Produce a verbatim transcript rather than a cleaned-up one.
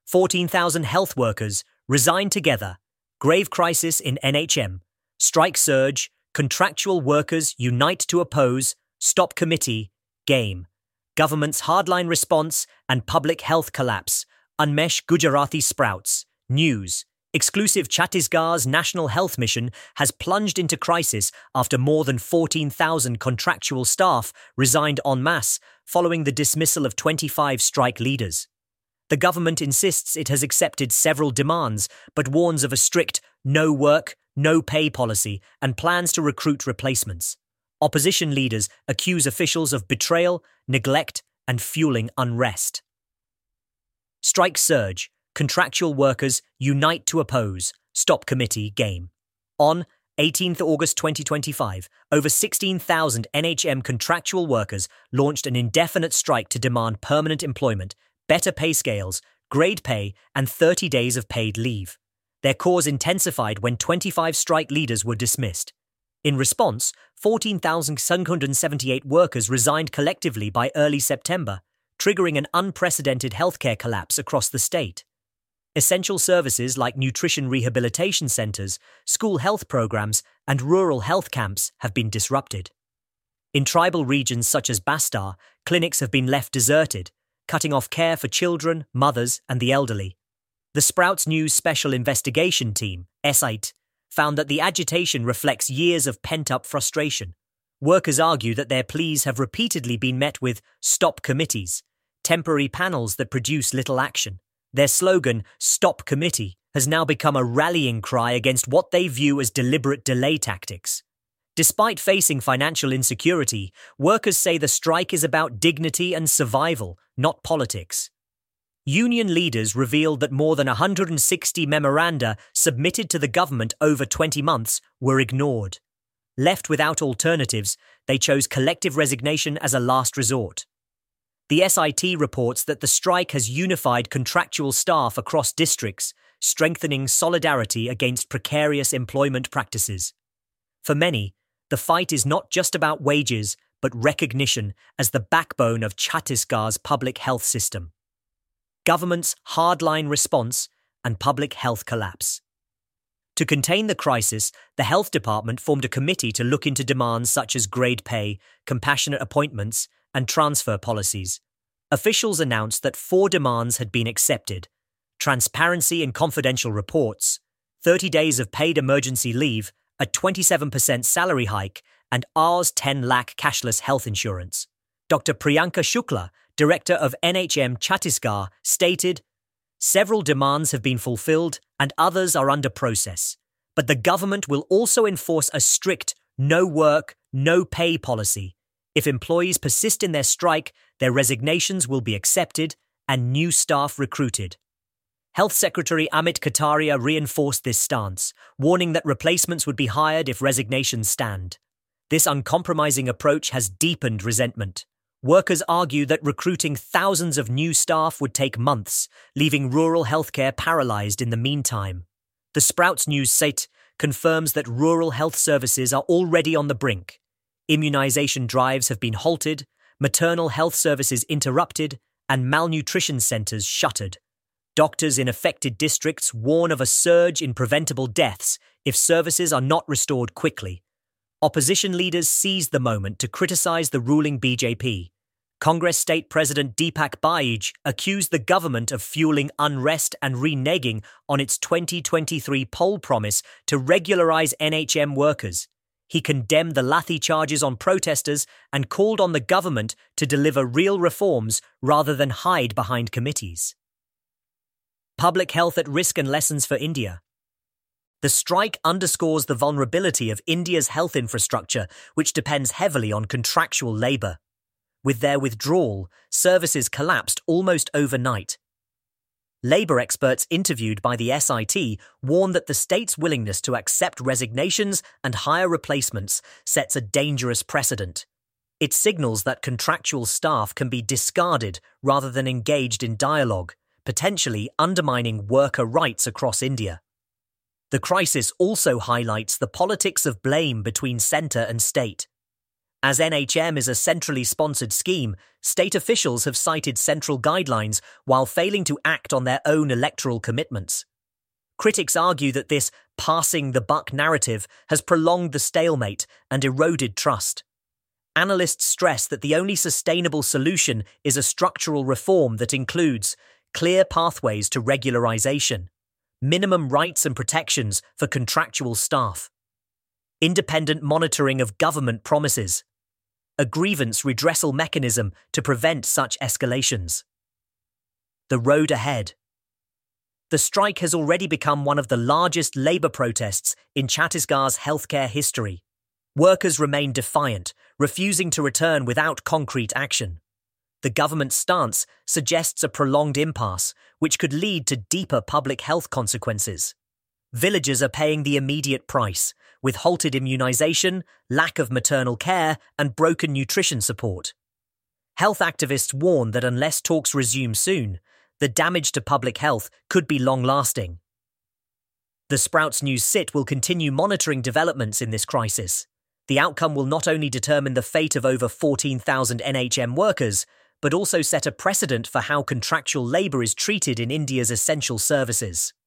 fourteen thousand health workers resign together. Grave crisis in N H M. Strike surge. Contractual workers unite to oppose. Stop committee. Game. Government's hardline response and public health collapse. Unmesh Gujarati sprouts. News. Exclusive Chhattisgarh's National Health Mission has plunged into crisis after more than fourteen thousand contractual staff resigned en masse following the dismissal of twenty-five strike leaders. The government insists it has accepted several demands, but warns of a strict no work, no pay policy and plans to recruit replacements. Opposition leaders accuse officials of betrayal, neglect, and fueling unrest. Strike surge. Contractual workers unite to oppose. Stop committee game. On eighteenth of August twenty twenty-five, over sixteen thousand N H M contractual workers launched an indefinite strike to demand permanent employment, better pay scales, grade pay, and thirty days of paid leave. Their cause intensified when twenty-five strike leaders were dismissed. In response, fourteen thousand seven hundred seventy-eight workers resigned collectively by early September, triggering an unprecedented healthcare collapse across the state. Essential services like nutrition rehabilitation centres, school health programs, and rural health camps have been disrupted. In tribal regions such as Bastar, clinics have been left deserted, cutting off care for children, mothers, and the elderly. The Sprouts News Special Investigation Team, S I T, found that the agitation reflects years of pent-up frustration. Workers argue that their pleas have repeatedly been met with stop committees, temporary panels that produce little action. Their slogan, Stop Committee, has now become a rallying cry against what they view as deliberate delay tactics. Despite facing financial insecurity, workers say the strike is about dignity and survival, not politics. Union leaders revealed that more than one hundred sixty memoranda submitted to the government over twenty months were ignored. Left without alternatives, they chose collective resignation as a last resort. The S I T reports that the strike has unified contractual staff across districts, strengthening solidarity against precarious employment practices. For many, the fight is not just about wages, but recognition as the backbone of Chhattisgarh's public health system. Government's hardline response and public health collapse. To contain the crisis, the Health Department formed a committee to look into demands such as grade pay, compassionate appointments, and transfer policies. Officials announced that four demands had been accepted: transparency in confidential reports, thirty days of paid emergency leave, a twenty-seven percent salary hike, and Rs ten lakh cashless health insurance. Doctor Priyanka Shukla, director of N H M Chhattisgarh, stated, "Several demands have been fulfilled and others are under process, but the government will also enforce a strict no work, no pay policy. If employees persist in their strike, their resignations will be accepted and new staff recruited." Health Secretary Amit Kataria reinforced this stance, warning that replacements would be hired if resignations stand. This uncompromising approach has deepened resentment. Workers argue that recruiting thousands of new staff would take months, leaving rural healthcare paralysed in the meantime. The Sprouts News site confirms that rural health services are already on the brink. Immunisation drives have been halted, maternal health services interrupted, and malnutrition centres shuttered. Doctors in affected districts warn of a surge in preventable deaths if services are not restored quickly. Opposition leaders seized the moment to criticise the ruling B J P. Congress State President Deepak Baij accused the government of fueling unrest and reneging on its twenty twenty-three poll promise to regularise N H M workers. He condemned the Lathi charges on protesters and called on the government to deliver real reforms rather than hide behind committees. Public health at risk and lessons for India. The strike underscores the vulnerability of India's health infrastructure, which depends heavily on contractual labour. With their withdrawal, services collapsed almost overnight. Labour experts interviewed by the S I T warn that the state's willingness to accept resignations and hire replacements sets a dangerous precedent. It signals that contractual staff can be discarded rather than engaged in dialogue, potentially undermining worker rights across India. The crisis also highlights the politics of blame between centre and state. As N H M is a centrally sponsored scheme, state officials have cited central guidelines while failing to act on their own electoral commitments. Critics argue that this passing the buck narrative has prolonged the stalemate and eroded trust. Analysts stress that the only sustainable solution is a structural reform that includes clear pathways to regularization, minimum rights and protections for contractual staff, independent monitoring of government promises, a grievance redressal mechanism to prevent such escalations. The road ahead. The strike has already become one of the largest labour protests in Chhattisgarh's healthcare history. Workers remain defiant, refusing to return without concrete action. The government's stance suggests a prolonged impasse, which could lead to deeper public health consequences. Villagers are paying the immediate price, with halted immunization, lack of maternal care, and broken nutrition support. Health activists warn that unless talks resume soon, the damage to public health could be long-lasting. The Sprouts News Sit will continue monitoring developments in this crisis. The outcome will not only determine the fate of over fourteen thousand N H M workers, but also set a precedent for how contractual labour is treated in India's essential services.